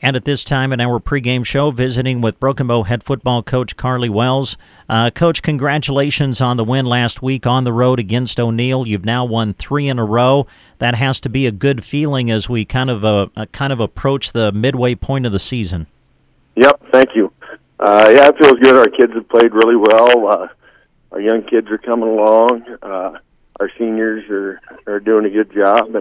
And at this time in our pregame show, visiting with Broken Bow head football coach Carly Wells. Coach, congratulations on the win last week on the road against O'Neill. You've now won 3 in a row. That has to be a good feeling as we kind of approach the midway point of the season. Yep, thank you. Yeah, it feels good. Our kids have played really well. Our young kids are coming along. Our seniors are doing a good job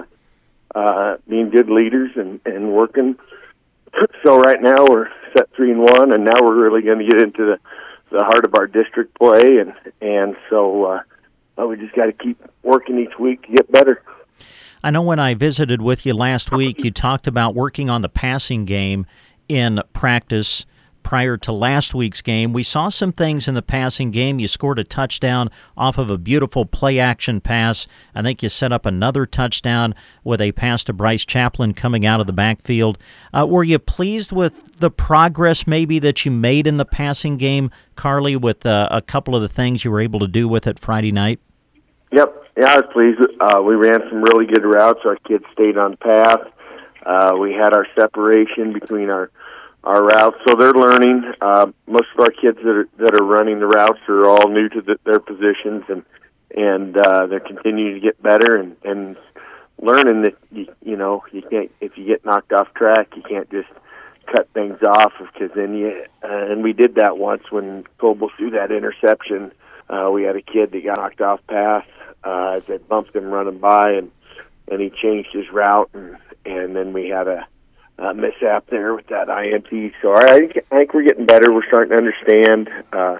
and being good leaders and working. So right now we're set 3-1, and now we're really going to get into the heart of our district play, and so we just got to keep working each week to get better. I know when I visited with you last week, you talked about working on the passing game in practice prior to last week's game. We saw some things in the passing game. You scored a touchdown off of a beautiful play-action pass. I think you set up another touchdown with a pass to Bryce Chaplin coming out of the backfield. Were you pleased with the progress maybe that you made in the passing game, Carly, with a couple of the things you were able to do with it Friday night? Yep. Yeah, I was pleased. We ran some really good routes. Our kids stayed on path. We had our separation between our routes, so they're learning. Most of our kids that are running the routes are all new to their positions, and they're continuing to get better and learning that you can't, if you get knocked off track, you can't just cut things off, because then and we did that once when Coble threw that interception. We had a kid that got knocked off pass as they bumped him running by, and he changed his route, and then we had a mishap there with that INT. So I think we're getting better. We're starting to understand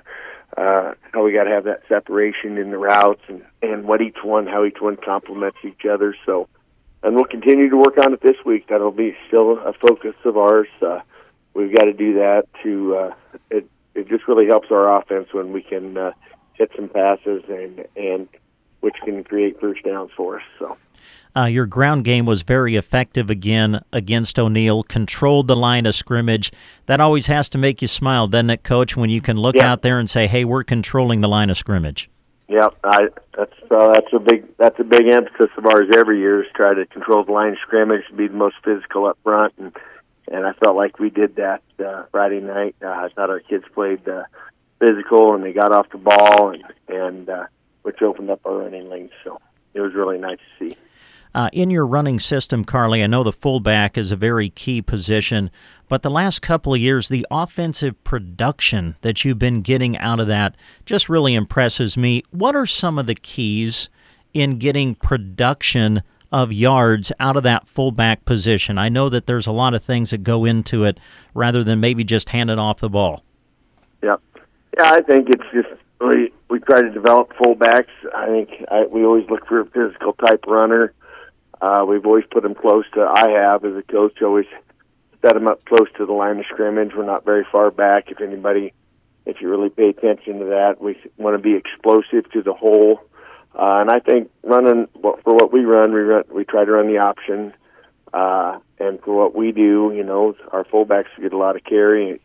how we got to have that separation in the routes and how each one complements each other. So, and we'll continue to work on it this week. That'll be still a focus of ours. We've got to do that it just really helps our offense when we can hit some passes and which can create first downs for us. So. Your ground game was very effective again against O'Neill, controlled the line of scrimmage. That always has to make you smile, doesn't it, Coach, when you can look out there and say, hey, we're controlling the line of scrimmage? Yeah, that's a big emphasis of ours every year, is try to control the line of scrimmage, be the most physical up front, and I felt like we did that Friday night. I thought our kids played physical, and they got off the ball, and which opened up our running lanes, so it was really nice to see. In your running system, Carly, I know the fullback is a very key position, but the last couple of years, the offensive production that you've been getting out of that just really impresses me. What are some of the keys in getting production of yards out of that fullback position? I know that there's a lot of things that go into it rather than maybe just handing off the ball. Yeah, I think it's just we try to develop fullbacks. I think we always look for a physical type runner. We've always put them close to, I have as a coach, always set them up close to the line of scrimmage. We're not very far back. If you really pay attention to that, we want to be explosive to the hole. And I think running, for what we run, we try to run the option. And for what we do, our fullbacks get a lot of carries,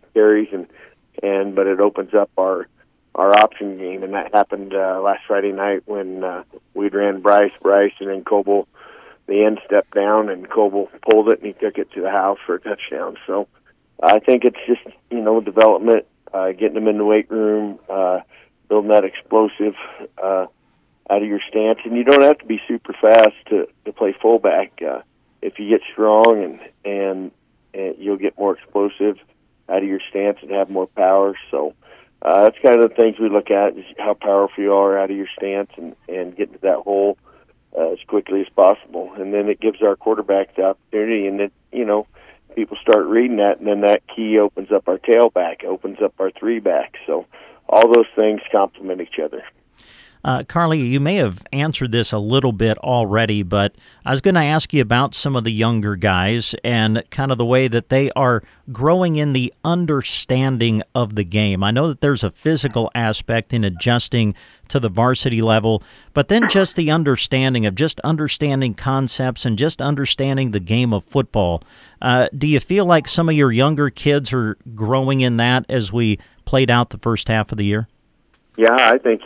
but it opens up our option game. And that happened last Friday night when we ran Bryce, and then Coble, the end stepped down, and Coble pulled it, and he took it to the house for a touchdown. So I think it's just, development, getting them in the weight room, building that explosive out of your stance. And you don't have to be super fast to play fullback. If you get strong and you'll get more explosive out of your stance and have more power. So that's kind of the things we look at, is how powerful you are out of your stance and get to that hole as quickly as possible. And then it gives our quarterback the opportunity, and then, people start reading that, and then that key opens up our tailback, opens up our three back. So all those things complement each other. Carly, you may have answered this a little bit already, but I was going to ask you about some of the younger guys and kind of the way that they are growing in the understanding of the game. I know that there's a physical aspect in adjusting to the varsity level, but then just the understanding of just understanding concepts and just understanding the game of football. Do you feel like some of your younger kids are growing in that as we played out the first half of the year? Yeah, I think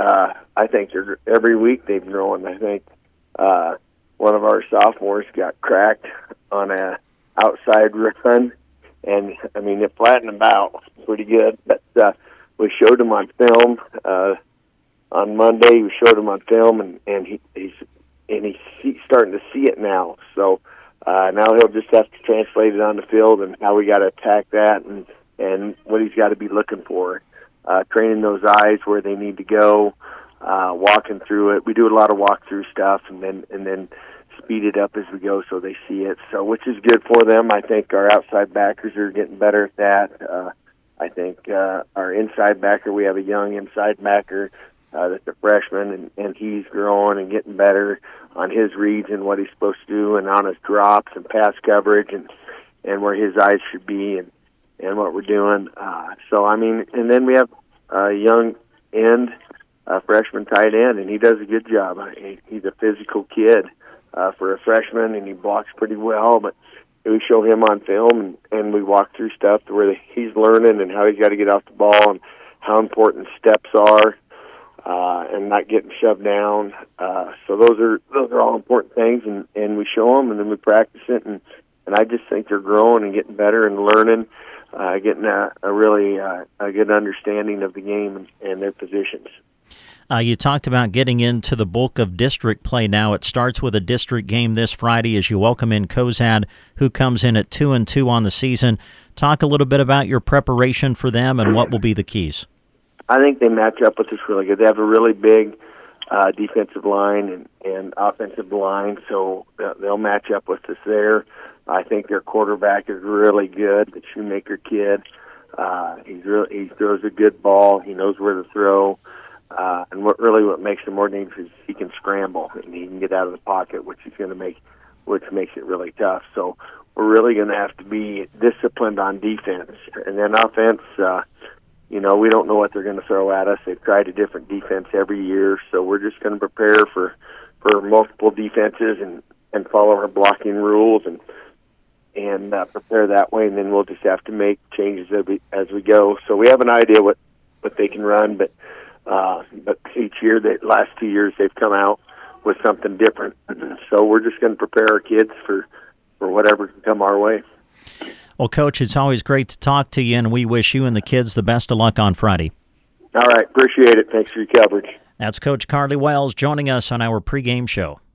every week they've grown. I think one of our sophomores got cracked on a outside run, and I mean it flattened him out pretty good. But we showed him on film on Monday. We showed him on film, and he's starting to see it now. So now he'll just have to translate it on the field and how we got to attack that and what he's got to be looking for. Training those eyes where they need to go, walking through it. We do a lot of walkthrough stuff, and then speed it up as we go so they see it. So which is good for them. I think our outside backers are getting better at that. I think our inside backer, we have a young inside backer that's a freshman, and he's growing and getting better on his reads and what he's supposed to do, and on his drops and pass coverage, and where his eyes should be, and what we're doing. So I mean, and then we have a young end, freshman tight end, and he does a good job. He's a physical kid for a freshman, and he blocks pretty well. But we show him on film, and we walk through stuff to where he's learning and how he's got to get off the ball and how important steps are. And not getting shoved down. So those are all important things, and we show them, and then we practice it, and I just think they're growing and getting better and learning, getting a really good understanding of the game and their positions. You talked about getting into the bulk of district play now. It starts with a district game this Friday as you welcome in Cozad, who comes in at 2-2 on the season. Talk a little bit about your preparation for them and what will be the keys. I think they match up with us really good. They have a really big defensive line and offensive line, so they'll match up with us there. I think their quarterback is really good, the Shoemaker kid. He throws a good ball. He knows where to throw. And what makes him more dangerous is he can scramble and he can get out of the pocket, which makes it really tough. So we're really going to have to be disciplined on defense, and then offense. We don't know what they're going to throw at us. They've tried a different defense every year, so we're just going to prepare for multiple defenses and follow our blocking rules and prepare that way, and then we'll just have to make changes as we go. So we have an idea what they can run, but each year, the last 2 years, they've come out with something different. So we're just going to prepare our kids for whatever can come our way. Well, Coach, it's always great to talk to you, and we wish you and the kids the best of luck on Friday. All right. Appreciate it. Thanks for your coverage. That's Coach Carly Wells joining us on our pregame show.